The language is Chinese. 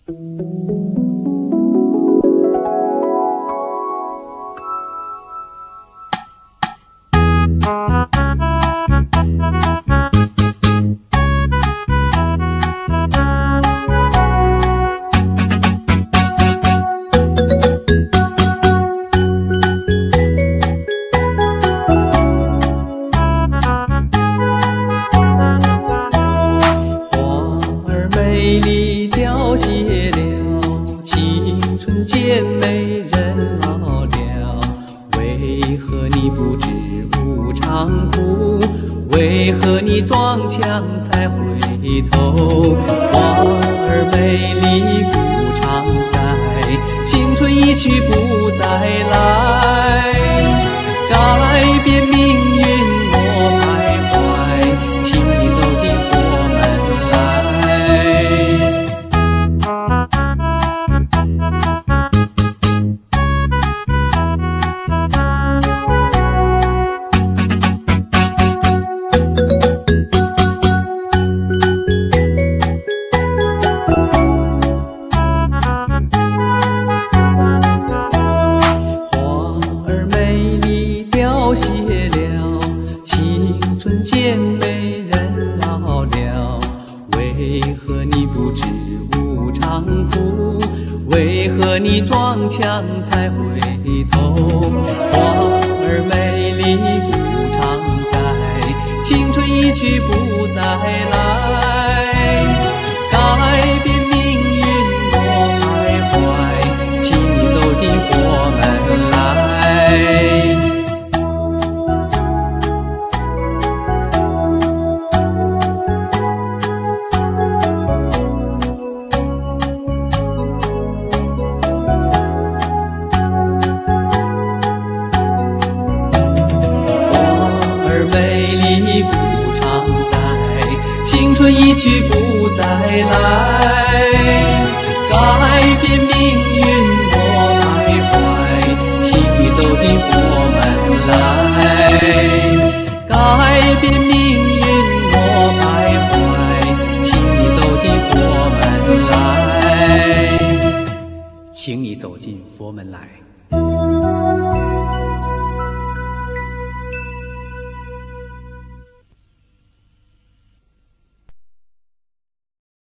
美丽凋谢了，青春渐没人老了。为何你不知无常苦？为何你撞墙才回头？花儿美丽不常在，青春一去不再来。改变命运我徘徊，请你走进佛门来。凋谢了，青春渐没人老了。为何你不知无常苦？为何你撞墙才回头？花儿美丽不常在，青春一去不再来。改变命运我徘徊，请你走进佛门来。美丽不常在，青春一去不再来。改变命运我徘徊，请你走进佛门来。改变命运我徘徊，请你走进佛门来。请你走进佛门来。